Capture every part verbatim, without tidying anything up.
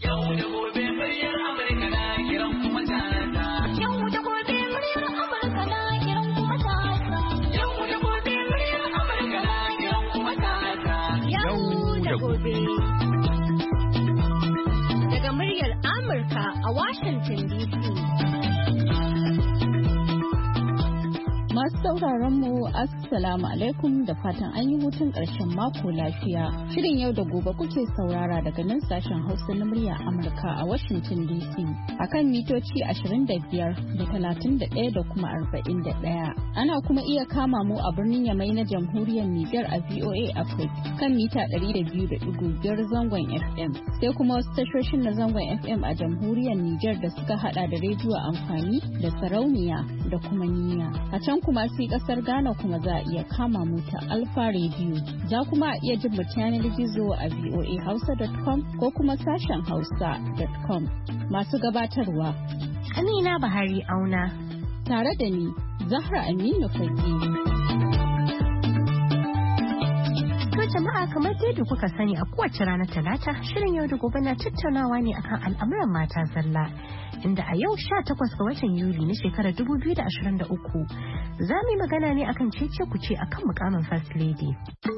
Yau da gobe muryar Amurka na kiran kuma tata. Yau da gobe muryar Amurka na kiran kuma tata. Yau da gobe muryar Amurka na kiran kuma tata. Yau da gobe. Daga muryar Amurka a Washington D C. Masu sauraron mu Assalamu alaikum da fatan an yi hutun ƙarshen mako lafiya. Shirin yau da gobe kuke saurara daga nan sashen Hausa na murya Amurka a Washington D C akan mitoci ashirin da biyar da talatin da ɗaya da kuma arba'in da ɗaya. Ana kuma iya kama mu a birnin Yamai na Jamhuriyar Nijar a V O A Africa kan mita ɗari da biyu da ɗigo biyar zangon F M. Sai kuma wasu tashoshin na zangon F M a Jamhuriyar Nijar da suka hada da rediyo amfani da sarauniya da kuma niyya. A can kuma sai kasar Ghana kuma za a iya kama mu ta Alfa Radio. Za kuma a iya jin mu ta yanar gizo a v o a hausa dot com ko kuma sashen hausa dot com. Masu gabatarwa Amina Bahari Auna tare da ni Zahra Aminu Fage. To jama'a, kamar yadda kuka sani a kowace ranar Talata, shirin yau da gobe na tattaunawa ne akan al'amuran mata zalla. Inda a yau sha takwas ga watan Yuli na shekarar dubu biyu da ashirin da uku za mu yi magana ne akan cece kuce akan mukamin First Lady.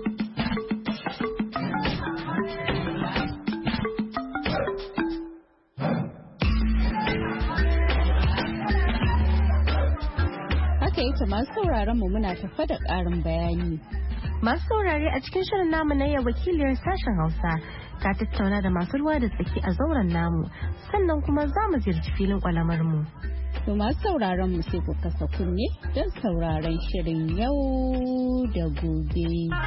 Haka yake masu sauraron mu muna tafa da ƙarin bayani. Masu saurare a cikin shirin namu na yau wakiliyar sashen Hausa ta tattauna da masu ruwa da tsaki a zauren namu, sannan kuma za mu ziyarci filin kwalamar mu. To masu sauraron mu sai ku kasa kunne don sauraron shirin yau da gobe.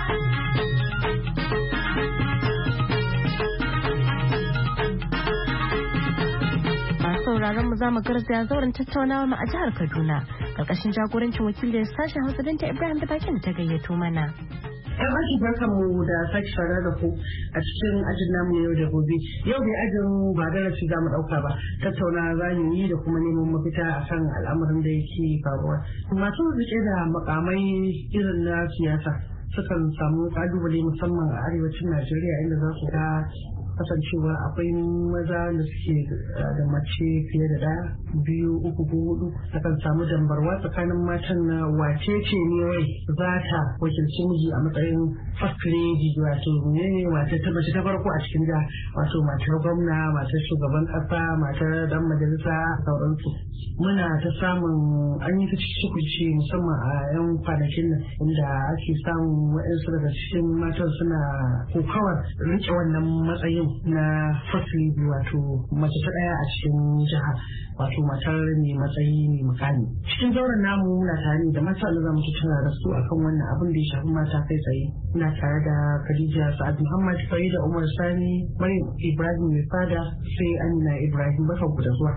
Masu sauraron mu za mu garzaya zauren tattaunawa mu a jihar Kaduna karkashin jagorancin wakiliyar sashen Hausa Binta Ibrahim da bakin ta gayyato mana. Yan aji barka mu da sake saurara da ku a cikin ajin namu yau da gobe. Yau bai ajin ba darasi za mu ɗauka ba, tattauna za mu yi da kuma neman mafita a kan al'amarin da yake faruwa. Masu rike da makamai irin na siyasa sukan samu kalubale musamman a arewacin Najeriya, inda za su ga kasancewa akwai maza da suke da mace fiye da ɗaya, biyu, uku ko hudu. Akan samu dambarwa tsakanin matan na wace ce ne wai za ta wakilci miji a matsayin first lady, wato ne ne wace ta mace ta farko a cikin da, wato matar gwamna, matar shugaban kasa, matar dan majalisa, sauransu. Muna ta samun an yi ta cikin musamman a yan kwanakin nan, inda ake samun waɗansu daga cikin matan suna kokawar rike wannan matsayin na first lady, wato mace ta daya a cikin jiha, wato matar mai matsayi mai mukami. Cikin zauren namu muna tare da mata da zamu tattauna da su akan wannan abin da ya shafi mata kai tsaye. Ina tare da Khadija Sa'ad Muhammad, Farida Umar Sani, Maryam Ibrahim mai fada, sai Amina Ibrahim. Barka ku da zuwa.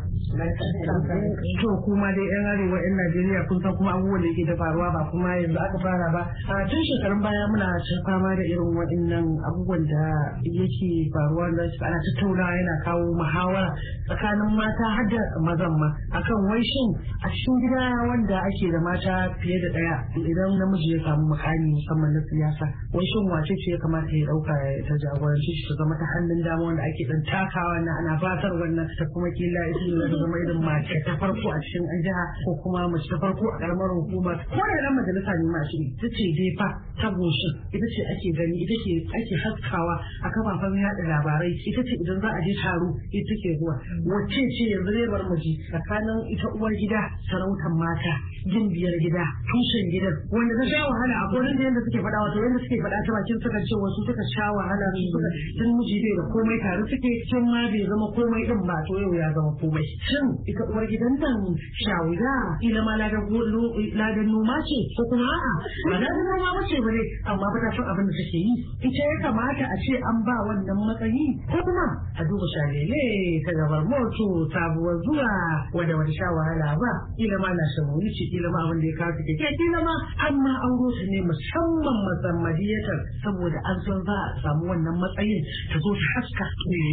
To kuma dai yan arewa yan Najeriya kun san kuma abubuwan da yake da faruwa ba kuma yanzu aka fara ba. A tun shekarun baya muna fama da irin waɗannan abubuwan da yake faruwa da ana tattaunawa yana kawo muhawara tsakanin mata har da mazan ma akan wai shin a cikin gida wanda ake da mata fiye da daya, idan namiji ya samu mukami musamman na siyasa, wai shin wace ce ya kamata ya dauka ta jagoranci shi ta zama ta hannun dama wanda ake dan takawa na ana fatar wannan ta kuma kila ita ta zama irin mace ta farko a cikin an jiha ko kuma mace ta farko a karamar hukuma ko da dan majalisa ne ma shi ita ce dai fa ta goshin, ita ce ake gani, ita ce ake haskawa a kafafen yada labarai, ita ce idan za a je taro ita ke zuwa. Wacce ce yanzu zai bar miji tsakanin ita uwar gida, sarautar mata, gimbiyar gida, tushen gidan, wanda ta sha wahala a gurin da yadda suke faɗa, wato yadda suke faɗa ta bakin suka ce wasu suka sha wahala su suka tun miji bai da komai tare suke, tun ma bai zama komai din ba, to yau ya zama komai. Shin ita uwar gidan nan shawuda ila ma ladan noma ce ko kuma a'a ba ladan noma ba ce ba ne, amma ba ta san abin da take yi. Ita ya kamata a ce an ba wannan matsayi ko kuma a duba shalele ta gabar moto sabuwar zuwa wanda wata sha wahala ba, kila ma na shamuri ce, kila ma abin da ya kawo take ke, kila ma amma auro ta ne musamman masammadiyatar saboda an san za a samu wannan matsayin ta zo ta haska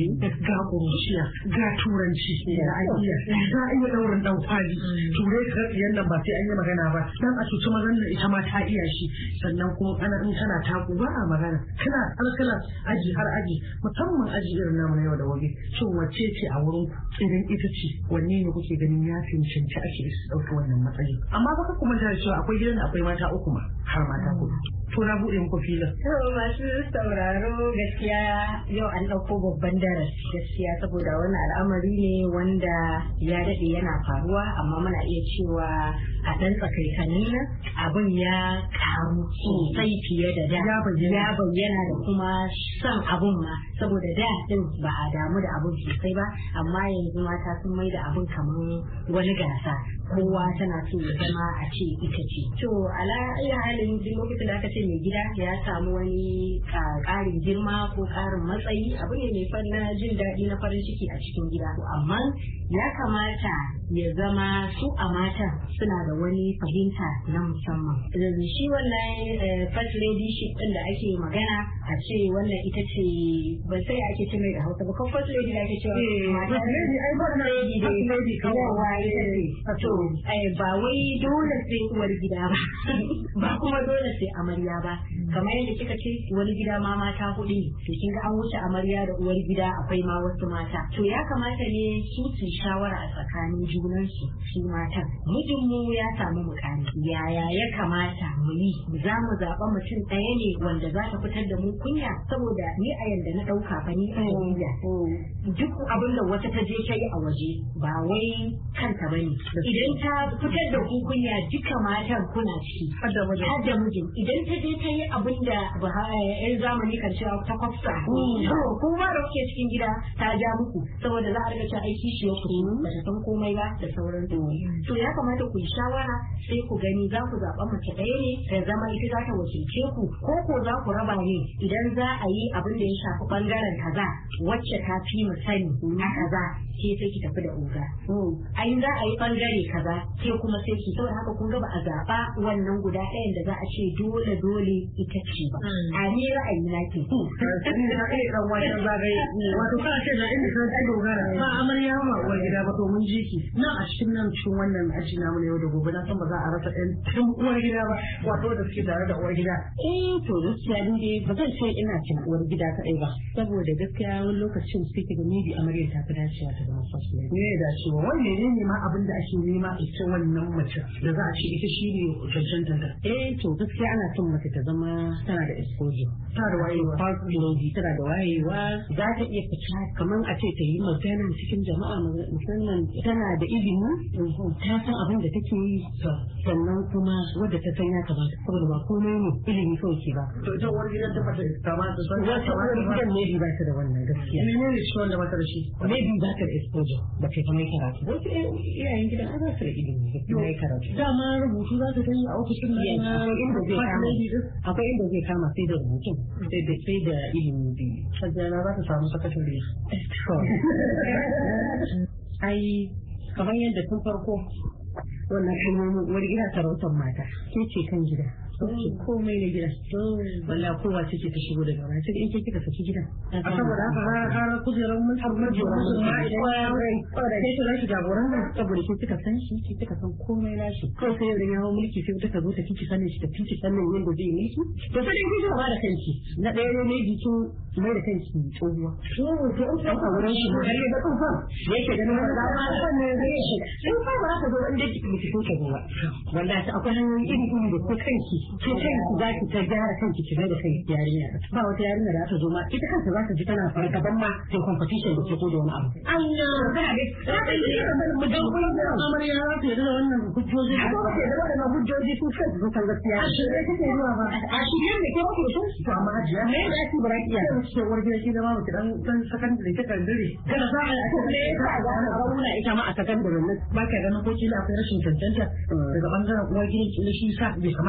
ga ƙuruciya ga turanci da ajiya za a iya ɗaurin ɗan kwali turai ka yan nan ba sai an yi magana ba dan a cuci mazan da ita ma ta iya shi sannan kuma ana in kana taku ba a magana kana alkala aji har aji musamman aji irin namu na yau da gobe shin wacce ce a wurin idan ita ce wanne ne kuke ganin ya cancanci ake su ɗauki wannan matsayi amma ba ka kuma da cewa akwai gidan da akwai mata uku ma har mata kudu to na buɗe muku filin. Masu sauraro gaskiya yau an ɗauko babban darasi gaskiya saboda wannan al'amari ne wanda ya daɗe yana faruwa amma muna iya cewa a ɗan tsakaikanin nan abin ya ƙaru sosai fiye da da ya bayyana da kuma son abun ma saboda da ɗin ba a damu da abun sosai ba amma yanzu mata sun mai da abun kamar wani gasa kowa tana so ya zama a ce ita ce. To ala iya halin duk lokacin da aka ce mai gida ya samu wani ƙarin girma ko ƙarin matsayi abu ne mai fan na jin daɗi na farin ciki a cikin gida amma ya kamata ya zama su a matan suna da wani fahimta na musamman. Shi wannan first lady ship ɗin da ake magana a ce wannan ita ce ban sai ake ce mai da Hausa ba ko first lady da ake cewa mata lady ai ba lady dai yawa ita ce to ba wai dole sai uwar gida ba ba kuma dole sai amarya ba kamar yadda kika ce wani gida ma mata hudu ne to kin ga an wuce amarya da uwar gida akwai ma wasu mata to ya kamata ne su su shawara a tsakanin junan su su matan mijin mu ya samu mukami yaya ya kamata mu yi za mu zaɓa mutum ɗaya ne wanda za ta fitar da mu kunya saboda ni a yanda na ɗauka ba ni a yanzu duk abin da wata ta je ta yi a waje ba wai kanta bane idan ta fitar da ku kunya duka matan kuna ciki har da mijin idan ta je ta yi abin da yan zamani kan cewa ta kwafsa kuma da kuke cikin gida ta ja muku saboda za a riga ta aiki shi ya kuru ba ta san komai ba da sauran to ya kamata ku yi shawara sai ku gani za ku zaɓa mace ɗaya ne ta zama ita za ta wakilce ku ko ko za ku raba ne idan za a yi abin da ya shafi ɓangaren kaza wacce ta fi mu sani na kaza ke sai ki tafi da oga ai za a yi ɓangare kaza ke kuma sai ki saboda haka kun ga ba a zaɓa wannan guda ɗayan da za a ce dole dole ita ce ba a ni ra'ayi na ke wato kana ce da inda kan kai dogara ba amarya ma uwar gida ba to mun ji ki nan a cikin nan cikin wannan aji namu ne yau da gobe na san ba za a rasa ɗan tun uwar gida ba wato da suke tare da uwar gida eh to gaskiya ni dai ba zan ce ina cin uwar gida kaɗai ba saboda gaskiya wani lokacin sai ki ga maybe amarya ta fi dacewa ta zama first lady ne da cewa wanne ne ne ma abin da ake nema ita wannan mace da za a ce ita shi ne cancanta da eh to gaskiya ana son mace ta zama tana da exposure tana da wayewa first lady tana da wayewa za ta iya fita kamar a ce ta yi magana cikin jama'a musamman tana da ilimi ta san abin da take yi sannan kuma wadda ta san ya kamata saboda ba komai ne ilimi kawai ke ba to ita uwar gidan ta fata kamata san ya kamata gidan maybe ba ta da wannan gaskiya ne ne shi wanda ba ta da shi maybe ba ta da exposure ba ta kamar karatu wasu iyayen gidan an za su da ilimi gaskiya ya karatu dama rubutu za ta ta yi a ofishin na inda zai kama akwai inda zai kama sai da rubutun sai da sai da ilimi biyu sajjana za ta samu sakatare ai kamar yadda tun farko wannan kalmomin wani gida sarautar mata ke ce kan gida ce komai na gida walla kowa ce ce ta shigo daga baya sai in ke kika saki gidan a saboda haka har kujerar mun tabbar da sai ta rashi jagoran nan saboda ke kika san shi ke kika san komai na shi ko sai da yawo mulki sai ta zo ta kike sanin shi ta kike sanin yadda zai yi mulki to sai kin kike ba da kanki na ɗaya ne ne bikin mai da kanki tsohuwa to to in ka wurin shi har ya ga tsofa yake ganin da ma sannan zai shi in ba ba ka zo inda kike miki so ka zo ba wallahi akwai hanyoyi iri iri da ko kanki ke kanki za ki ta gyara kanki ki da kai yarinya ba wata yarinya da ta zo ma ita kanta za ta ji tana farka ban ma sai competition da ke ko da wani abu Allah kana da za ta yi mu dan kun da amarya za ta yi da wannan hujjoji ko ba ta da wannan hujjoji su sai su san gaskiya a shi kake zuwa ba a shi ne ke ko so to amma ajiya me da ki bara iya ce warge shi da ma mutu dan dan secondary ta kandare kana za a ne ka ga wannan ita ma a secondary ne ba ka ganin ko kila akwai rashin cancanta daga bangaren uwar gidan ki shi sa bai kamata a ce ita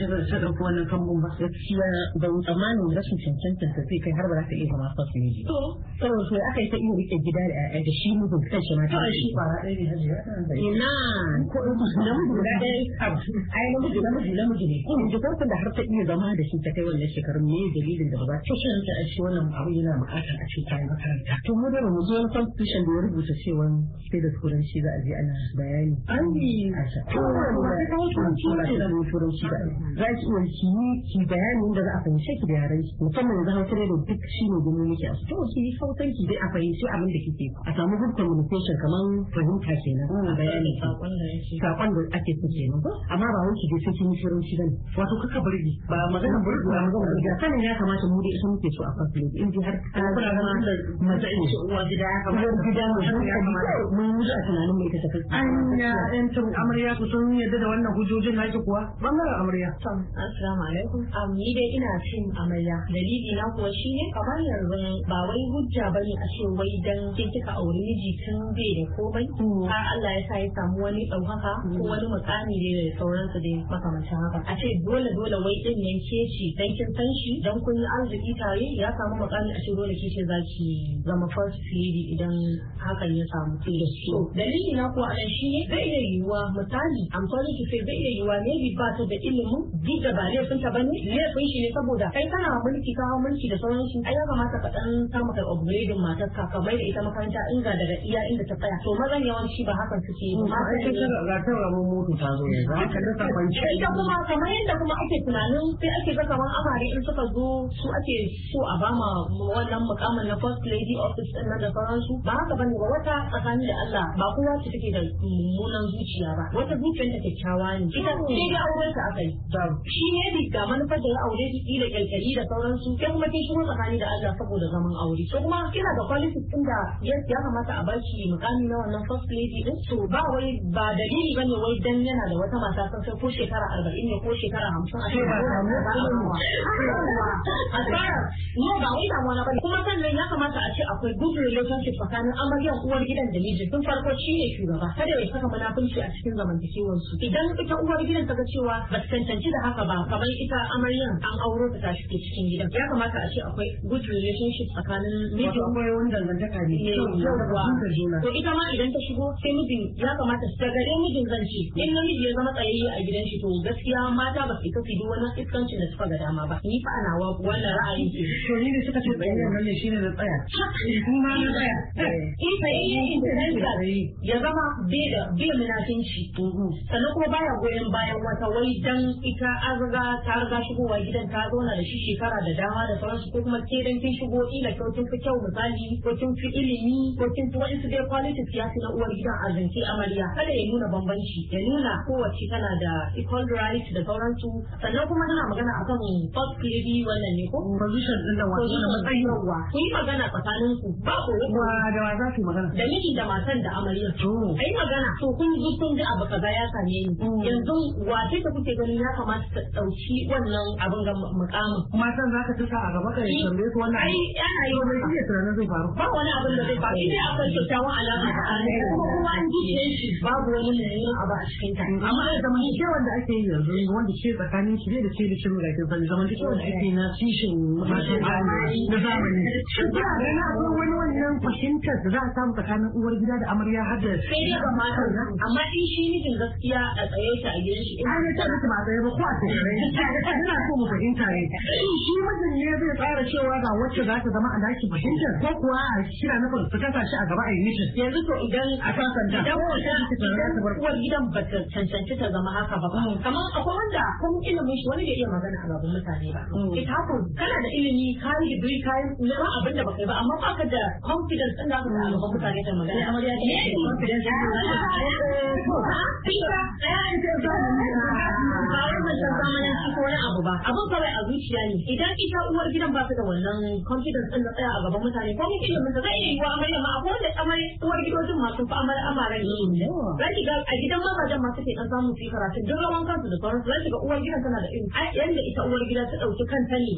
ta ta ɗauki wannan kambun ba. gaskiya ban tsammanin rashin cancanta ta sai kai har ba za ta iya zama first lady To, saboda so aka yi ta iya rike gida da ƴaƴa da shi mijin kanshi ma ta kawai shi fara ɗaya ne hajiya. ina ko namiji guda ɗaya ai namiji namiji namiji ne in ji farkon da har ta iya zama da shi ta kai wannan shekarun me dalilin da ba za ta Tushen ta a ce wannan abu yana buƙatar a ce ta yi makaranta. to mu da mu zo wani constitution da ya rubuta cewa sai da turanci za a je ana bayani Ai, a sha to, ba sai ka wuce turanci ba ce da da turanci ba za ki iya ki yi ki bayanin da za a fahimce ki da yaran ki musamman yanzu hausa da duk shi ne gumin muke a to ki yi hausan ki dai a fahimci abin da kike a samu good communication kamar fahimta kenan a bayanin ki sakon da yake. sakon da ake so kenan ba amma ba wai ki je sai kin yi turanci bane Wato kaka burgi. ba magana burgu ba magana burgu sanin ya kamata mu da ita muke so a fasilin in ji har ta Kuna zama ganin da matsayin shi uwa gida ya kamata. uwar gida mu hankali mun yi a tunanin mai ita ta kai Anya ɗan tun amarya ku sun yadda da wannan hujjojin naki kuwa bangaren amarya. Assalamu alaikum. Um, ni dai ina cin amarya. Dalili na kuwa shine kamar yanzu ba wai hujja bane a ce wai dan kin kika aure miji tun bai da komai. Har Allah ya sa ya samu wani ɗaukaka ko wani mukami da sauransu dai makamancin haka. A ce dole dole wai din nan ke ci dan kin san shi dan kun yi arziki tare ya samu mukami a ce dole ke ce za ki zama first lady idan hakan ya samu ke da shi. Dalili na kuwa a nan shine zai iya yiwuwa misali I'm sorry to say zai iya yiwuwa maybe ba ta da ilimin duk da ba laifin ta bane laifin shi ne saboda kai kana mulki ka hawo mulki da sauran shi ai ya kamata ka dan samu kai upgrading matar ka ka mai da ita makaranta inga daga iya inda ta tsaya to mazan yawanci ba hakan suke yi Ma ai kai ga ta ramu mutu ta zo yanzu. Haka da ta kwance. ita kuma kamar yadda kuma ake tunanin sai ake ga kamar amare in suka zo su ake so a bama wannan mukamin na first lady office din nan da sauransu ba haka bane ba wata tsakani da Allah ba kowa ce take da mummunan zuciya ba wata zuciyar ta kyakkyawa ne ita sai dai auren ta akai shi ne bi ga manufar da ya aure ki kila kyalkyali da sauransu sai kuma kin shigo tsakani da Allah saboda zaman aure so kuma kina da qualities din da ya kamata a baki mukami na wannan first lady din so ba wai ba dalili bane wai dan yana da wata mata san sai ko shekara arba'in ne ko shekara hamsin a cikin ba a tsara no ba wai damuwa na bane kuma sannan ya kamata a ce akwai good relationship tsakanin amaryar uwar gidan da miji tun farko shi ne shugaba kada ya saka munafunci a cikin zamantakewar su idan ita uwar gidan ta ga cewa ba ta cancanci da haka ba kamar ita amaryan an auro ta tashi ke cikin gidan ya kamata a ce akwai good relationship tsakanin miji Wato akwai wani dangantaka ne. yauwa to ita ma idan ta shigo sai mijin ya kamata su gare mijin zan ce in namiji ya zama tsayayye a gidan shi to gaskiya mata ba su isa su yi wani iskancin da suka ga dama ba ni fa ana wa wannan ra'ayin ke To ni ne suka ce tsayayyar nan ne shine na tsaya. Kuma na tsaya. in tsayayye intellectual ya zama bai da bai munafinci sannan kuma baya goyon bayan wata wai dan ita an riga ta riga shigowa gidan ta zauna da shi shekara da dama da sauransu ko kuma ke dan kin shigo ila kyau kin fi kyau misali ko kin fi ilimi ko kin fi wani su dai qualities ya fi na uwar gidan arziki amarya kada ya nuna bambanci ya nuna kowace tana da equal right da sauransu sannan kuma tana magana akan first lady wannan ne ko Position din da wato na matsayi. yawa ku yi magana tsakanin ku ba ku Wa da wa za ki magana? da miji da matan da amarya To. ai magana to kun zo kun ji abu kaza ya same ni yanzu wace ta kuke ganin ya kamata ta dauki wannan abin ga mukamin Matan za ka tuka a gaba ka yi tambaye su wannan. ai yana yi Bai wani iya tunanin zai faru. ba wani abin da zai faru sai akwai kyakkyawan alaƙa tsakanin su kuma kuma an ji shi babu wani mummunan abu a cikin ta Amma da zamantakewar da ake yi yanzu wanda ke tsakanin shi da ke da shirin da ke sani zamantakewar da ake yi na kishin matan na zamani. Shin kuna ganin akwai wani wannan fahimtar da za a samu tsakanin uwar gida da amarya har da sai dai ba matan nan amma in shi mijin gaskiya a tsaye shi a gidan shi an yi ta mutu ba tsaye ba ko a tsirrai. Ina so mu fahimta ne. Shi mijin ne zai tsara cewa ga wacce za ta zama a daki fahimtar ko kuwa a shira na su kasa shi a gaba a yi mishin. yanzu to idan A sasanta. idan wata idan uwar gidan ba ta cancanci ta zama haka ba kamar akwai wanda kun ilimin shi wani bai iya magana a gaban mutane ba ita haka kana da ilimi ka yi digiri ka yi neman abin da baka yi ba amma baka da confidence din da ka a gaban mutane da magana amarya ne confidence din da ka ba wai mutum zamanin ko wani abu ba abin kawai a zuciya ne idan ita uwar gidan ba ta da wannan confidence din da tsaya a gaban mutane ko mutum ilimin ta zai iya yi wa amarya ma akwai wanda amarya uwar gidojin masu fa amara amara ne za ki ga a gidan mazajen masu ke dan samu su yi karatu duk rawan kansu da sauransu za ki ga uwar gidan tana da ilimi ai yanda ita uwar gida ta dauki kanta ne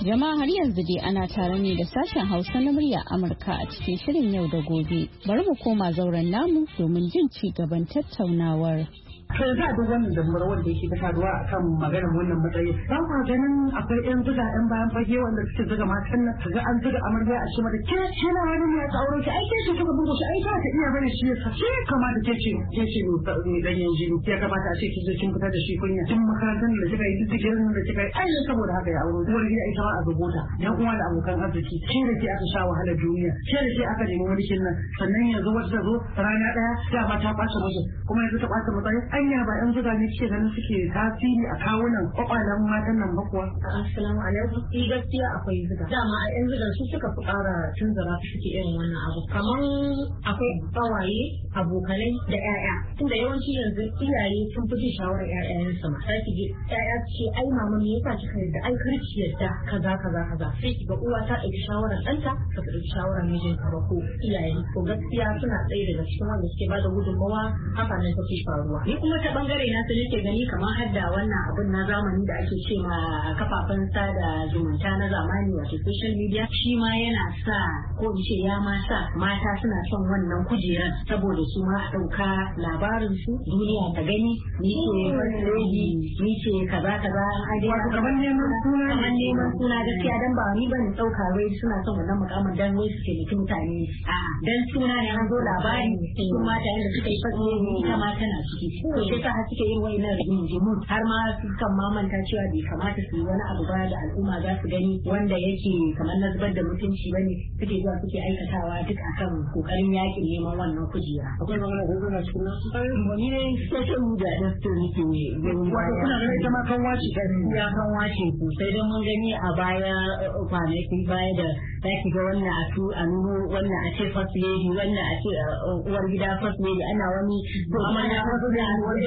Jama'a har yanzu dai ana tare ne da sashen Hausa na murya Amurka a cikin shirin yau da gobe. Bari mu koma zauren namu domin jin ci gaban tattaunawar. to yanzu a duk wannan dambar wanda yake ta faruwa akan maganar wannan matsayi ba kwa ganin akwai yan zuga yan bayan fage wanda suke zuga matan nan kaga an zuga amarya a cikin da ke ke na wani ne ya aure ki ai ke ce kuka bugo shi ai ta ka iya bane shi yasa ke kamata ke ce ke ce ne dan yin jini ke kamata a ce ki zo kin fitar da shi kunya tun makarantar da kika yi duk gidan da kika yi ai saboda haka ya aure uwar gida ita ma a rubuta yan uwa da abokan arziki ke da ke aka sha wahalar duniya ke da ke aka nemi wani nan sannan yanzu wata zo rana daya dama ta ɓace musu kuma yanzu ta ɓace matsayi anya ba yan zuga ne suke ganin suke tasiri a kawunan kwakwalen matan nan ba kuwa. Assalamu alaikum. Eh gaskiya akwai zuga. Dama a yan zuga su suka fi ƙara tunzura su suke irin wannan abu. Kamar akwai ƙawaye, abokanai da ƴaƴa. Tunda yawanci yanzu iyaye sun fi jin shawarar ƴaƴayensu ma. Sai ki ji ƴaƴa su ce ai mama me yasa kika yarda ai kar ki yarda kaza kaza kaza. Sai ki ga uwa ta ɗauki shawarar ɗanta ta ɗauki shawarar mijinta ba ko iyaye. To gaskiya suna ɗaya daga cikin wanda suke bada gudunmawa haka nan take faruwa. Ni kuma ta bangare na su nake gani kamar hadda wannan abun na zamani da ake ce ma kafafen sada zumunta na zamani wato social media shi ma yana sa ko in ce ya ma sa mata suna son wannan kujerar saboda su ma a ɗauka labarin su duniya ta gani ni ce first lady ni ce kaza kaza an dai kamar neman suna kamar neman suna gaskiya dan ba ni ban ɗauka wai suna son wannan mukamin dan wai suke bikin mutane a'a dan suna ne an zo labari su mata yanda suka yi first lady ita ma tana ciki to sai ka har suke yin wayannan rigingimu har ma su kan mamanta cewa bai kamata su yi wani abu ba da al'umma za su gani wanda yake kamar na zubar da mutunci bane suke zuwa suke aikatawa duk akan kokarin yakin neman wannan kujera. Akwai magana ko kuna cikin nasu? Wani ne social media da su nake gani wato kuna ganin ita ma kan wace ya kan wace sosai don mun gani a baya kwanaki baya da zaki ga wannan a tu a nuno wannan a ce first lady wannan a ce uwar gida first lady ana wani amma na wasu da wani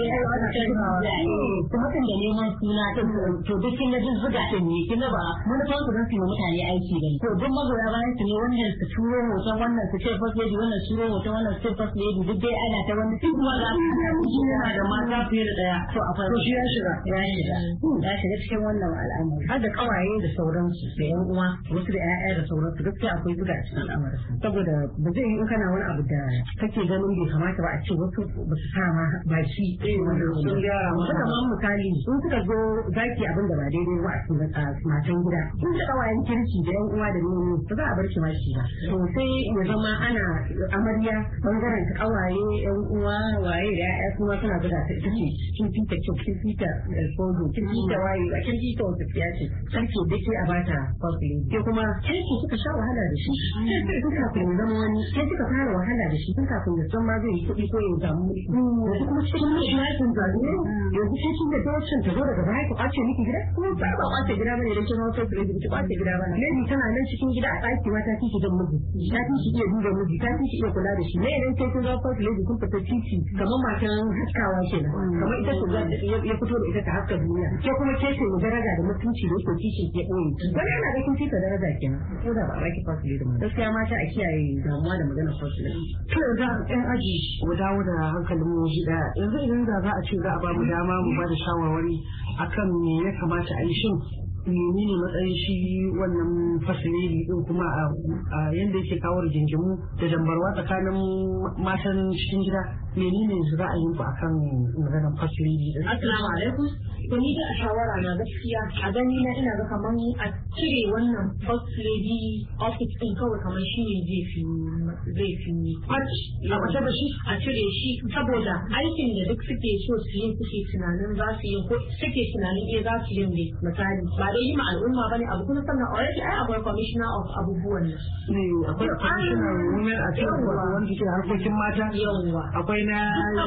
kuma kan da neman suna din to duk kin ga jin zuga din ne kin ba mun fa su dan su mutane aiki bane to duk magoya bayan su ne wannan su turo hoton wannan su ce first lady wannan su turo hoton wannan su ce first lady duk dai ana ta wani duk kuma ga yana da mata fiye da daya to akwai to shi ya shiga ya shiga ya shiga cikin wannan al'amari har da kawaye da sauransu da yan uwa wasu da ƴaƴa da sauransu gaskiya akwai zuga a cikin al'amarin saboda ba zai yi in kana wani abu da kake ganin bai kamata ba a ce wasu ba su sa ma ba shi sun gyara ma kamar misali sun suka zo zaki abin da ba daidai ba a cikin matan gida sun da kawayen kirki da yan uwa da nono ba za a bar shi ma shi ba to sai ya zama ana amarya bangaren ta kawaye yan uwa waye da ƴaƴa kuma suna zuga ta ita ce kin fita kyau kin fita sojo kin fita waye ba kin fita wata tsiya ce sarki da ke a bata fasili ke kuma kirki suka sha wahala da shi tun kafin ya zama wani sai suka fara wahala da shi tun kafin ya san ma zai yi kuɗi ko ya samu yanzu kuma cikin mashiyatin zaɓe yanzu sai kin da dawacin ta zo daga baya ku ɓace miki gida kuma ba ba ɓace gida bane don kin hausa su ki ɓace gida bane lady tana nan cikin gida a ɗaki ma ta fi ki don miji ta fi ki iya duba miji ta fi ki iya kula da shi ne idan kai kun zo first lady kun fita titi kamar matan haskawa kenan kamar ita ce ya fito da ita ta haska duniya ke kuma ke ce mu daraja da mutunci da yake kishin ke ɓoye wani yana da kun fita daraja kenan ko da ba a baki first lady ma gaskiya mata a kiyaye damuwa da magana first lady to yanzu ɗan aji mu dawo da hankalin mu gida yanzu idan da za a ce za a ba mu dama mu ba da shawarwari akan me ya kamata a yi shin menene matsayin shi wannan fasilili din kuma a yanda yake kawo rigingimu da dambarwa tsakanin matan cikin gida menene ra'ayin ku akan maganar fasilili din? Assalamu alaikum. To ni da a shawara na gaskiya a gani na ina ga kaman a cire wannan first lady office din kawai kamar shi ne zai fi zai fi a mace da shi a cire shi saboda aikin da duk suke so su yi suke tunanin za su yi ko suke tunanin eh za su yi ne misali ba dai yi ma al'umma bane abu kuma sannan already ai akwai commissioner of abubuwan nan ne akwai commissioner women a cikin wanda ke harkokin mata yawa akwai na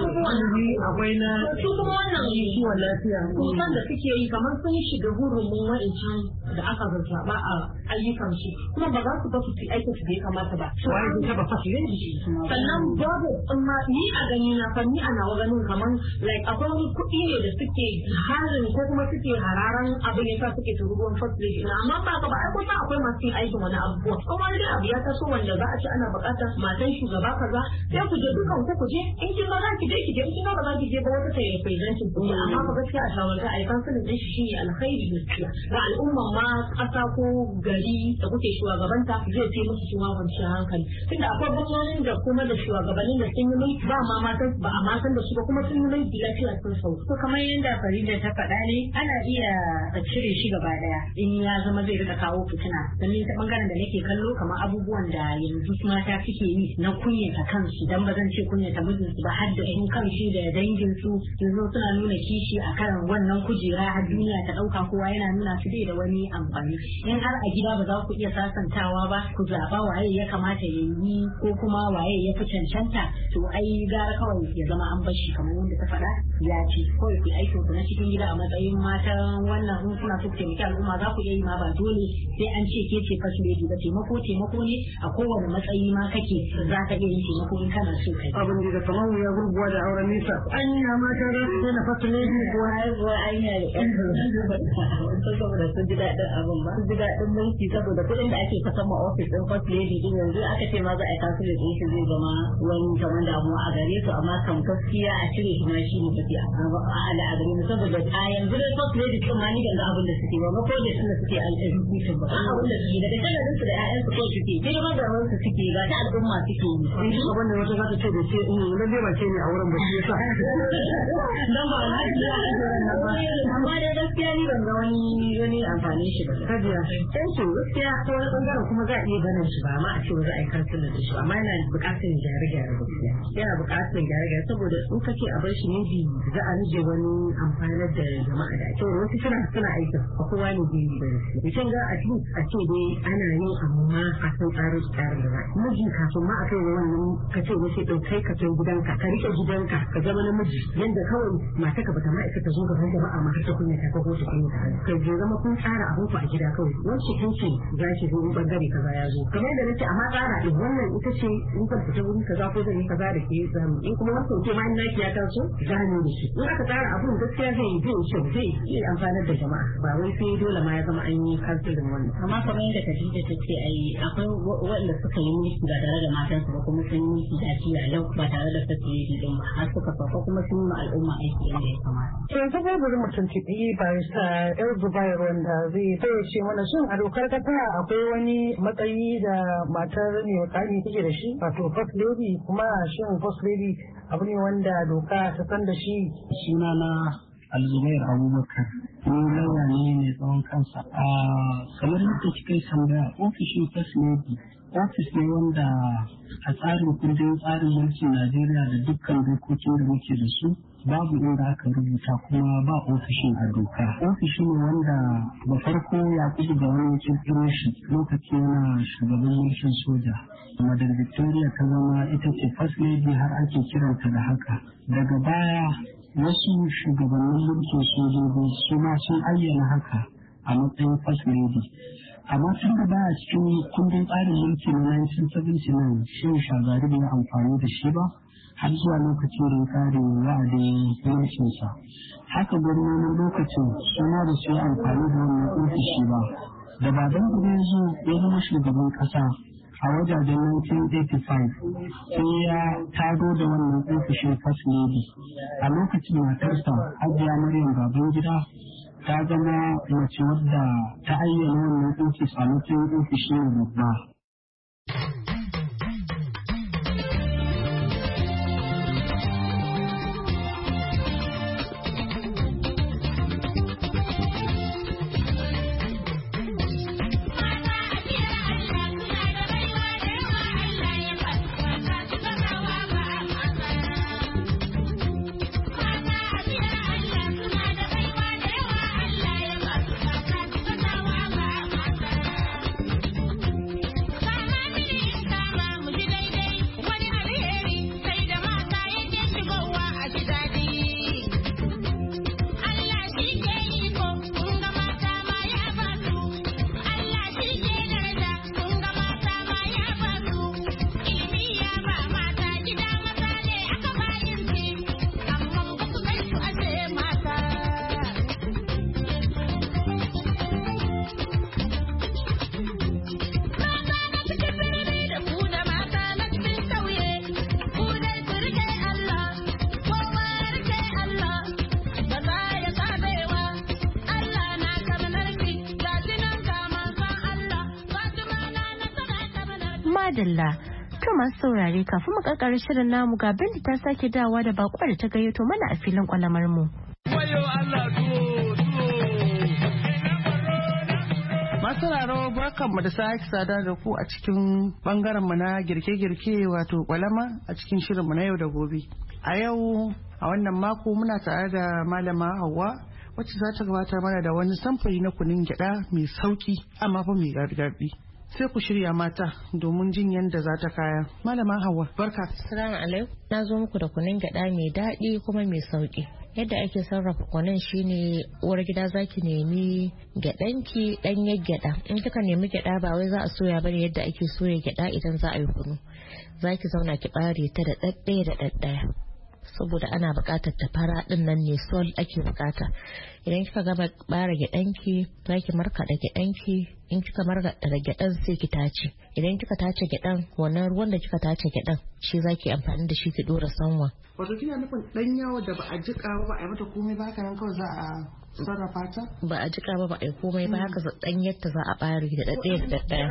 akwai na su kuma wannan kiwon lafiya kusan da suke yi kamar sun shiga hurumin wa'incan da aka zazzaba a ayyukan su kuma ba za su ba su fi aikin su da ya kamata ba wai sun taba fasilin sannan babu amma ni a gani na fa ni ana ganin kamar like akwai wani kuɗi ne da suke harin ko kuma suke hararan abin ya sa suke tururuwan fasilin amma ba ka ba ai kusa akwai masu yin aikin wani abubuwa kuma wani abu ya taso wanda za a ce ana buƙatar matan shugaba kaza sai ku je dukan ku ku je in kin ba za ki je ki je in kin ba za ki je ba wata ta yi presenting ku amma ba gaskiya a shawarta a yi kansulin din shi shine alkhairi gaskiya ga al'umman ma ƙasa ko gari da kuke shugabanta zai fi musu cewa kwanciyar hankali tunda akwai gwamnonin da kuma da shugabannin da sun yi mulki ba ma matan ba a matan da su ba kuma sun yi mulki lafiya sun sau. Ko kamar yadda Farida ta faɗa ne ana iya cire shi gaba daya in ya zama zai rika kawo fitina. Dan ta bangaren da nake kallo kamar abubuwan da yanzu mata suke yi na kunyata kansu dan ba zan ce kunyata mijinsu ba har da su kansu da dangin su yanzu suna nuna kishi akan wannan kujera har duniya ta dauka kowa yana nuna su bai da wani amfani. In har a gida ba za ku iya sasantawa ba ku zaba waye ya kamata ya yi ko kuma waye ya fi cancanta to ai gara kawai ya zama an bar shi kamar wanda ta faɗa ya ce kawai ku aikin ku na cikin gida a matsayin matan wannan in kuna so ku taimaki al'umma za ku iya yi ma ba dole sai an ce ke ce first lady ba taimako taimako ne a kowane matsayi ma kake za ka iya yin taimako in kana so kai. Abin da kamar ya gurguwa da auren nisa anya mata za su daina first lady ko haihuwa anya da ƴan saboda sun ji daɗin abin ba sun ji daɗin mulki saboda kuɗin da ake kasan ma ofis ɗin first lady din yanzu aka ce ma za a yi tasiri ɗin shi zai zama wani kamar damuwa a gare su amma kan gaskiya a cire shi ma shi ne tafiya a ala a gare mu saboda a yanzu dai first lady din ma ni ga abin da suke ba ko da suna suke al'adukin ba a abin da suke daga shagalin su da ƴaƴan su ko suke girman da su suke ba ta al'umma suke yi shi abin da wata za ta ce da ce in lalle ba ce ne a wurin ba shi yasa dan ba alhaji ya amma da gaskiya ni ban ga wani wani amfani shi ba kajiya sai shi gaskiya ta wani bangaren kuma za a iya ganin shi ba amma a ce za a yi kansulan da shi amma yana buƙatar gyare-gyare gaskiya yana buƙatar gyare-gyare saboda in kace a bar shi ne bi za a rage wani amfanar da jama'a da ake wasu suna suna aikin a kowa ne zai yi da su kin ga a cikin a ce dai ana yin amma a san tsarin tsarin da ba miji kafin ma a kai wannan ka ce wace ɗau kai ka kai gidanka ka riƙe gidanka ka zama namiji yanda kawai mata ka bata ma'aikata zo gaban jama'a ma ta kunya ta ko ta kunya ta kai je zama kun tsara abun ku a gida kawai wacce kin ce za ki zo bangare kaza ya zo kamar da nace amma tsara din wannan ita ce in ka fita wurin kaza ko zai yi kaza da ke zamu in kuma wannan ke ma in naki ya taso zamu da shi in aka tsara abun gaskiya zai yi zai ce zai yi amfanar da jama'a ba wai sai dole ma ya zama an yi kansilin wannan amma kamar yadda Khadija ta ce ai akwai waɗanda suka yi mulki ba tare da matansu ba kuma sun yi lafiya lau ba tare da fasiri din ba har suka sauka kuma sun yi al'umma aiki yadda ya kamata. To yanzu ko bari mutum ci ɗi ba sa yar Dubai wanda zai ce mana shin a dokar kasa akwai wani matsayi da matar ne wakali take da shi wato first lady kuma shin first lady abu ne wanda doka ta san da shi. Suna na Alzubair Abubakar ni lauya ne mai tsawon kansa a kamar yadda kika yi tambaya ofishin first lady ofis ne wanda a tsarin kundin tsarin mulkin Najeriya da dukkan dokokin da muke da su babu inda aka rubuta kuma ba ofishin a doka. Ofishi ne wanda da farko ya kudu da wani kirkiro shi lokaci yana shugaban mulkin soja. Madar Victoria ta zama ita ce first lady har ake kiranta da haka. Daga baya wasu shugabannin mulkin sojoji su ma sun ayyana haka a matsayin first lady. Amma tun da baya cikin kundin tsarin mulki na nineteen seventy-nine shi Shagari bai amfani da shi ba har zuwa lokacin da ya kare wa'adin mulkinsa. Haka gwamnonin lokacin suna da su yi amfani da wannan ofishi ba. Da baban gudu ya zo ya zama shugaban kasa a wajajen nineteen eighty-five sai ya tado da wannan ofishin first lady. A lokacin matarsa Hajiya Maryam Babangida ta zama mace wadda ta ayyana wannan ofis a matsayin ofishi na babba. madalla. To masu saurare kafin mu karkare shirin namu ga Binta ta sake dawa da bako da ta gayyato mana a filin kwalamar mu. Wayo Allah tuwo tuwo. Masu sauraro barkanmu da sake sada da ku a cikin bangaren mu na girke-girke wato kwalama a cikin shirin mu na yau da gobe. A yau a wannan mako muna tare da malama Hauwa wacce za ta gabatar mana da wani samfuri na kunun gyada mai sauki amma fa mai gargaɗi. Sai ku shirya mata domin jin yadda za ta kaya. Malama Hauwa, barka. Assalamu alaikum. Na zo muku da kunun gyada mai daɗi kuma mai sauki. Yadda ake sarrafa kunun shine uwar gida zaki nemi gyadanki ɗanyen gyada. In kika nemi gyada ba wai za a soya bane yadda ake soya gyada idan za a yi kunu. Zaki zauna ki bare ta da ɗaɗɗaya da ɗaɗɗaya. Saboda ana buƙatar ta fara ɗin nan ne sol ake buƙata. Idan kika gama bara gyaɗanki zaki markaɗa gyaɗanki, in kika markaɗa gyaɗan sai ki tace. Idan kika tace gyaɗan, wannan ruwan da kika tace gyaɗan shi zaki amfani da shi ki ɗora sanwa. Wato kina nufin ɗan yawo da ba a jiƙa ba ba a yi mata komai ba haka nan kawai za a sarrafa ta? Ba a jiƙa ba ba a yi komai ba haka ɗan yadda za a ɓare da ɗaɗɗaya da ɗaɗɗaya.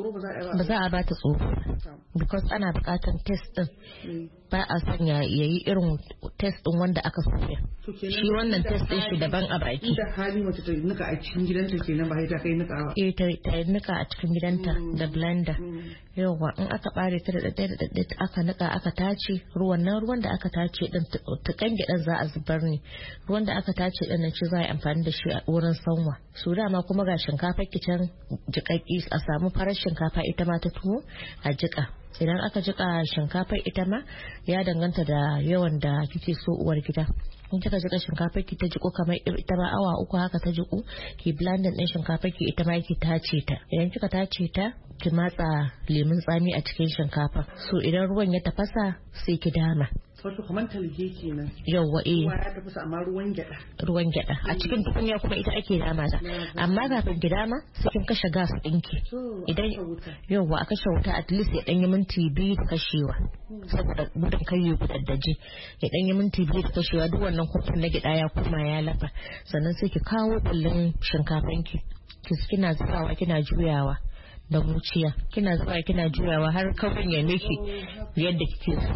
Ba za a ba ta tsoro. Because ana buƙatar test ɗin. Ba a son ya yi irin test ɗin wanda aka soya. Shi wannan test ɗin shi daban a baki. Da hali mace ta nika a cikin gidanta kenan ba ta kai nika ba. Eh ta nika a cikin gidanta da blender. Yawwa in aka bare ta da ɗaɗɗaya da ɗaɗɗaya aka nika aka tace ruwan nan ruwan da aka tace ɗin tukan gidan za a zubar ne. Ruwan da aka tace ɗin nan shi za a yi amfani da shi a wurin sanwa. Su dama kuma ga shinkafa kicin jiƙaƙƙi a samu farar shinkafa ita ma ta tuwo a jiƙa. Idan aka jika shinkafar ita ma ya danganta da yawan da kike so uwar gida. In kika jika shinkafar ki ta jiko kamar ita ma awa uku haka ta jiku ki blending din shinkafar ki ita ma ki tace ta. Idan kika tace ta ki matsa lemun tsami a cikin shinkafa. So idan ruwan ya tafasa sai ki dama. Wato kamar talge kenan. Yawwa eh. Ruwa ya tafasa amma ruwan gyada. Ruwan gyada a cikin tukunya kuma ita ake dama ta. Amma kafin ki dama sai kin kashe gas ɗinki. Idan yawwa a kashe wuta at least ya ɗanyi minti biyu da kashewa. Saboda gudun kai ya gudaddaje. Ya ɗanyi minti biyu da kashewa duk wannan kofin na gyada ya koma ya lafa. Sannan sai ki kawo kullun shinkafanki. Kina zubawa kina juyawa. Da muciya kina zuwa kina juyawa har kawai ya miki yadda kike so.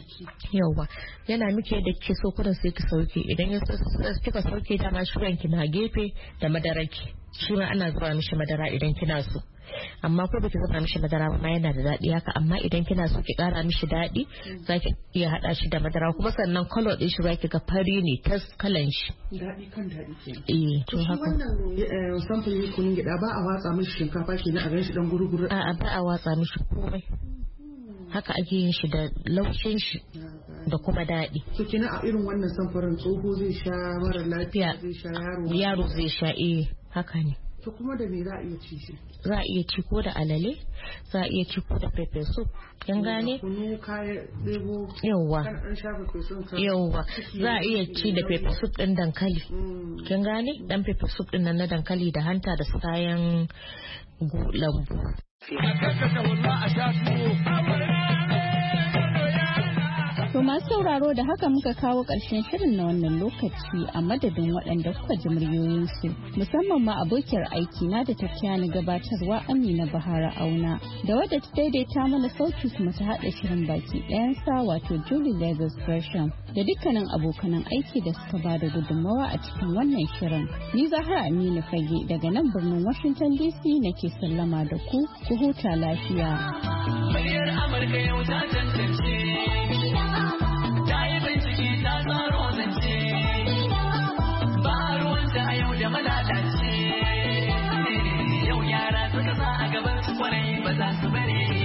Yauwa yana miki yadda kike so kudin sai ki sauke idan ya kika sauke dama shugan ki na gefe da madaraki shi ma ana zuwa mishi madara idan kina so. Amma ko baki zuba mishi madara ba yana da daɗi haka amma idan kina so ki ƙara mishi daɗi zaki iya haɗa shi da madara kuma sannan color ɗin shi zaki ga fari ne tas kalan shi. Daɗi kan daɗi ke. Eh to haka. Wannan samfurin kunun gida ba a watsa mishi shinkafa kenan a gan shi dan guruguru. A'a ba a watsa mishi komai. Haka ake yin shi da laushin shi da kuma daɗi. To kina a irin wannan samfurin tsoho zai sha mara lafiya zai sha yaro. Yaro zai sha eh haka ne. To kuma da me za a iya ci shi? Za a iya ci ko da alale, za a iya ci ko da pepper soup. Kin gane? Kunu kaya debo. Yawwa. Kan an sha pepper soup. Yawwa. Za a iya ci da pepper soup din dankali. Kin gane? Dan pepper soup din nan na dankali da hanta da kayan lambu. To masu sauraro da haka muka kawo ƙarshen shirin na wannan lokaci a madadin waɗanda kuka ji muryoyinsu musamman ma abokiyar aiki na da tattiyani gabatarwa Amina Bahara Auna da wadda ta daidaita mana sauki kuma ta haɗa shirin baki ɗayansa wato Julie Lagos Gresham da dukkanin abokanan aiki da suka ba da gudunmawa a cikin wannan shirin. Ni Zahra Aminu Fage daga nan birnin Washington D C nake sallama da ku ku huta lafiya. Muryar Amurka yau ta tantance. Ta yi bincike ta tsaro zance. Ba ruwanta a yau da malalace. Yau yara suka sa a gaban su kwarai ba za su bare.